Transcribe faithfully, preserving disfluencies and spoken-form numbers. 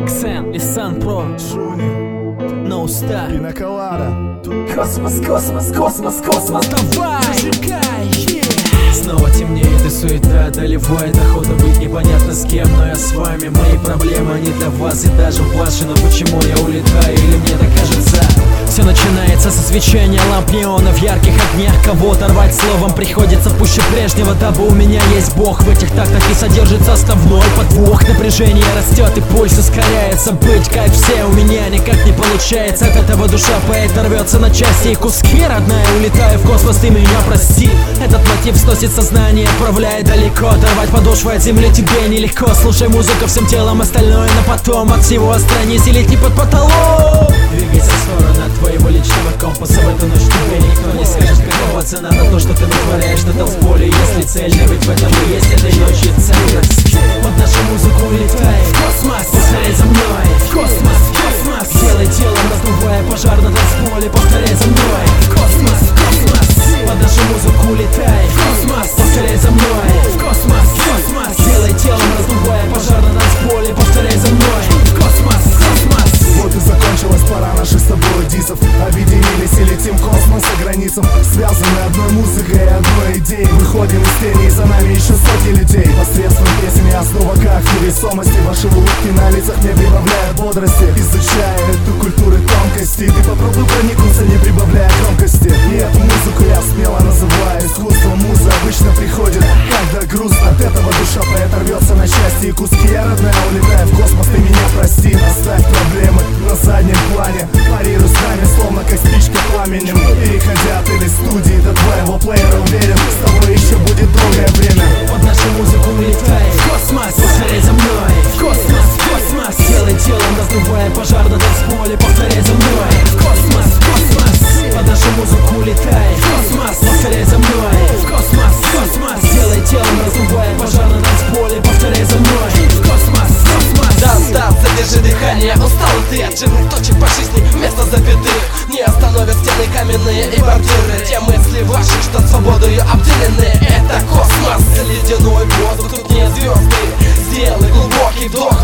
Ксен, Лисан Про, Шуни, Ноуста, Пинаколада. Космос, космос, космос, космос, давай! Зажигай, yeah. Снова темнеет и суета одолевает, охота быть непонятно с кем, но я с вами. Мои проблемы, они для вас и даже ваши. Но почему я улетаю или мне так кажется? Все начинается со свечения ламп неона в ярких огнях. Кого-то рвать словом приходится пуще прежнего, дабы у меня есть Бог. В этих тактах и содержится основной подвох. Напряжение растет и пульс ускоряется. Быть как все у меня никак не получается. От этого душа поэта рвется на части и куски. Родная, улетаю в космос, ты меня прости. Этот мотив сносит сознание, отправляет далеко. Оторвать подошву от земли тебе нелегко. Слушай музыку всем телом, остальное на потом. От всего отстранись и лети под потолок. Двигайся в сторону от твоего личного компаса. В эту ночь тебе никто не скажет, какого цена на то, что ты вытворяешь на танцполе. Если цель, да ведь в этом и есть этой ночи ценность. Под нашу музыку улетай в космос, повторяй за мной. В космос, в космос, делай делом, раздувая пожар на танцполе. Повторяй за мной. В космос, в космос, под нашу музыку улетай в космос, повторяй за мной. В космос, в космос, делай делом, раздувая пожар на танцполе. Повторяй за мной. В космос, в космос. Вот и закончилась пора наших с тобой дисов. Объединились и летим в космос за границам. Связаны одной музыкой и одной идеей. Выходим из тени, и за нами еще сотни людей. Посредством песен и основа как невесомости. Ваши улыбки на лицах мне прибавляют бодрости. Изучая эту культуру тонкости, ты попробуй проникнуться, не прибавляя громкости. И эту музыку я смело называю искусством. Муза обычно приходит, когда грустно. От этого душа поэта рвется на части и куски. Я, родная, улетаю в космос, ты меня прости. Оставь проблемы на заднем плане. Парируй с нами, словно как спичка пламенем. Переходя от этой студии до твоего плеера, уверен, с тобой еще будет долгое время. Под нашу музыку улетай в космос, повторяй за мной. В космос, в космос, делай делом, раздувая пожар на танцполе. Повторяй за мной. В космос, в космос, под нашу музыку улетай в космос, повторяй за мной. В космос, в космос, делай делом, раздувая пожар на танцполе. Повторяй за мной. В космос, в космос. Да, да, задержи дыхание, устал ты от жирных точек по жизни, вместо запятых. Не остановят стены каменные и бордюры. Те мысли ваши, что свободою обделены. Это космос, ледяной воздух, тут нет звезды. Сделай глубокий вдох,